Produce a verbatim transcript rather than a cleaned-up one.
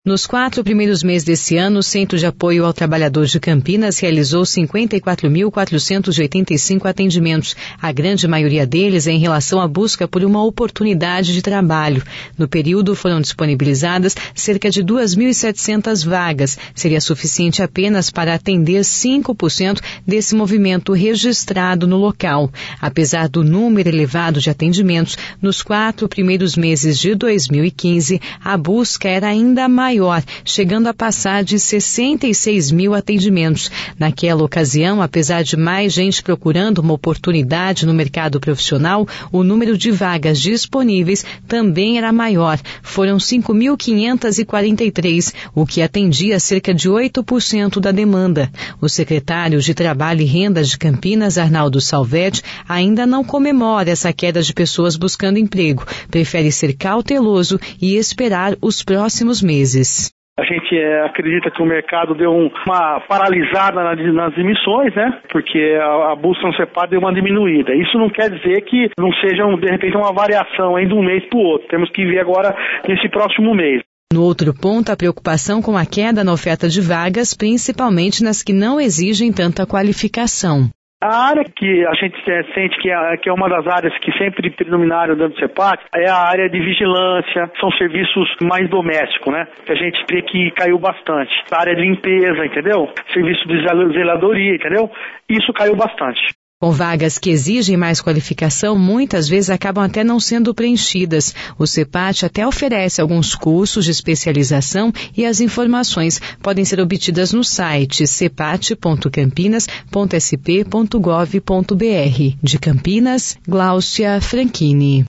Nos quatro primeiros meses desse ano, o Centro de Apoio ao Trabalhador de Campinas realizou cinquenta e quatro mil quatrocentos e oitenta e cinco atendimentos. A grande maioria deles é em relação à busca por uma oportunidade de trabalho. No período foram disponibilizadas cerca de duas mil e setecentas vagas. Seria suficiente apenas para atender cinco por cento desse movimento registrado no local. Apesar do número elevado de atendimentos, nos quatro primeiros meses de dois mil e quinze, a busca era ainda maior. maior, chegando a passar de sessenta e seis mil atendimentos. Naquela ocasião, apesar de mais gente procurando uma oportunidade no mercado profissional, o número de vagas disponíveis também era maior. Foram cinco mil quinhentas e quarenta e três, o que atendia cerca de oito por cento da demanda. O secretário de Trabalho e Renda de Campinas, Arnaldo Salvetti, ainda não comemora essa queda de pessoas buscando emprego. Prefere ser cauteloso e esperar os próximos meses. A gente é, acredita que o mercado deu um, uma paralisada nas, nas emissões, né? Porque a, a busca no CEPAD deu uma diminuída. Isso não quer dizer que não seja, um, de repente, uma variação aí de um mês para o outro. Temos que ver agora nesse próximo mês. No outro ponto, a preocupação com a queda na oferta de vagas, principalmente nas que não exigem tanta qualificação. A área que a gente sente que é, que é uma das áreas que sempre predominaram dentro do CEPAD é a área de vigilância, são serviços mais domésticos, né? Que a gente vê que caiu bastante. A área de limpeza, entendeu? Serviço de zeladoria, entendeu? Isso caiu bastante. Com vagas que exigem mais qualificação, muitas vezes acabam até não sendo preenchidas. O CEPAD até oferece alguns cursos de especialização e as informações podem ser obtidas no site cepat ponto campinas ponto s p ponto gov ponto b r. De Campinas, Gláucia Franchini.